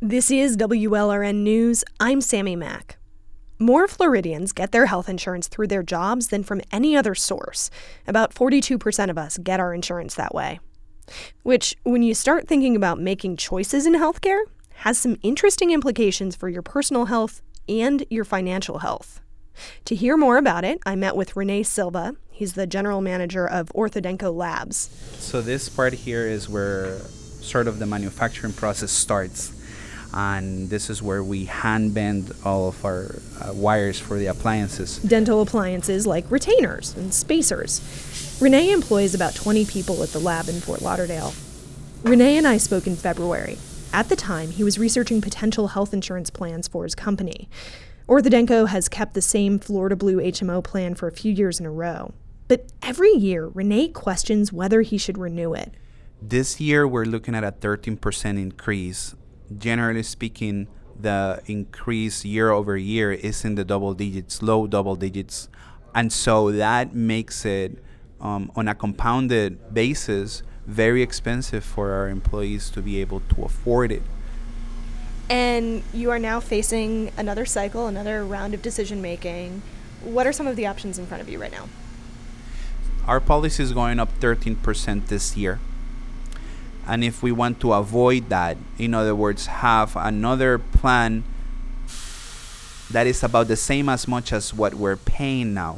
This is WLRN News. I'm Sammy Mack. More Floridians get their health insurance through their jobs than from any other source. About 42% of us get our insurance that way. Which, when you start thinking about making choices in healthcare, has some interesting implications for your personal health and your financial health. To hear more about it, I met with Rene Silva. He's the general manager of Orthodenco Labs. So this part here is where sort of the manufacturing process starts. And this is where we hand bend all of our wires for the appliances. Dental appliances like retainers and spacers. Rene employs about 20 people at the lab in Fort Lauderdale. Rene and I spoke in February. At the time, he was researching potential health insurance plans for his company. Orthodenco has kept the same Florida Blue HMO plan for a few years in a row. But every year, Rene questions whether he should renew it. This year, we're looking at a 13% increase. Generally speaking, the increase year over year is in the double digits, low double digits. And so that makes it, on a compounded basis, very expensive for our employees to be able to afford it. And you are now facing another cycle, another round of decision making. What are some of the options in front of you right now? Our policy is going up 13% this year. And if we want to avoid that, in other words, have another plan that is about the same as much as what we're paying now,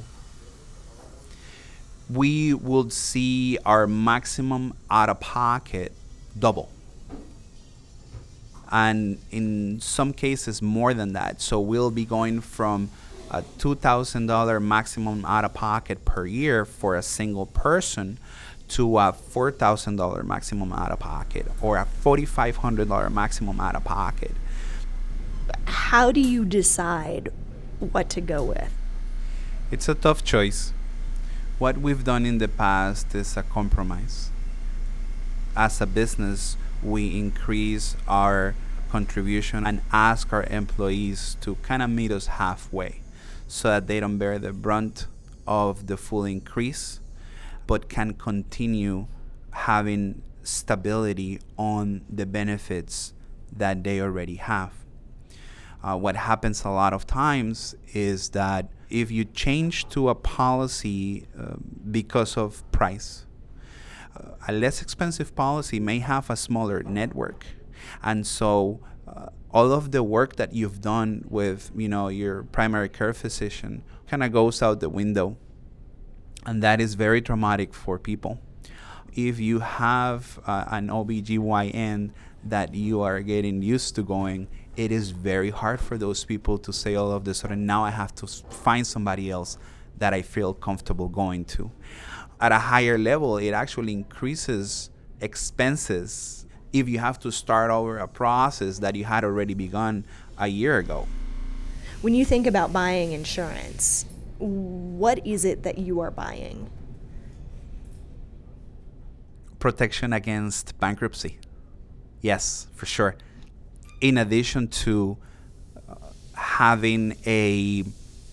we will see our maximum out-of-pocket double. And in some cases, more than that. So we'll be going from a $2,000 maximum out-of-pocket per year for a single person to a $4,000 maximum out-of-pocket or a $4,500 maximum out-of-pocket. How do you decide what to go with? It's a tough choice. What we've done in the past is a compromise. As a business, we increase our contribution and ask our employees to kind of meet us halfway so that they don't bear the brunt of the full increase, but can continue having stability on the benefits that they already have. What happens a lot of times is that if you change to a policy because of price, a less expensive policy may have a smaller network. And so all of the work that you've done with, your primary care physician kind of goes out the window. And that is very traumatic for people. If you have an OBGYN that you are getting used to going, it is very hard for those people to say all of this sudden, now I have to find somebody else that I feel comfortable going to. At a higher level, it actually increases expenses if you have to start over a process that you had already begun a year ago. When you think about buying insurance, what is it that you are buying? Protection against bankruptcy. Yes, for sure. In addition to having a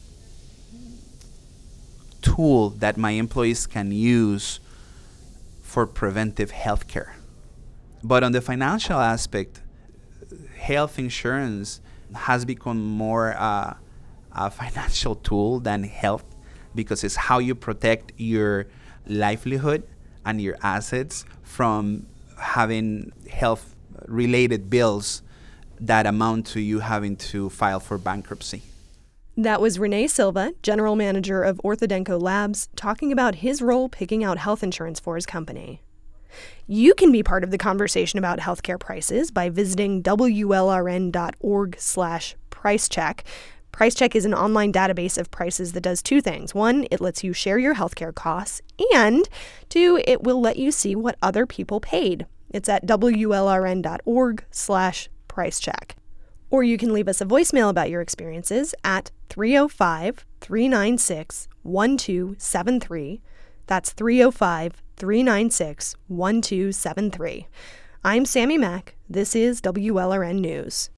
tool that my employees can use for preventive health care. But on the financial aspect, health insurance has become more a financial tool than health, because it's how you protect your livelihood and your assets from having health-related bills that amount to you having to file for bankruptcy. That was Rene Silva, general manager of Orthodenco Labs, talking about his role picking out health insurance for his company. You can be part of the conversation about healthcare prices by visiting WLRN.org/pricecheck. PriceCheck is an online database of prices that does two things. One, it lets you share your healthcare costs, and two, it will let you see what other people paid. It's at WLRN.org/pricecheck. Or you can leave us a voicemail about your experiences at 305-396-1273. That's 305-396-1273. I'm Sammy Mack. This is WLRN News.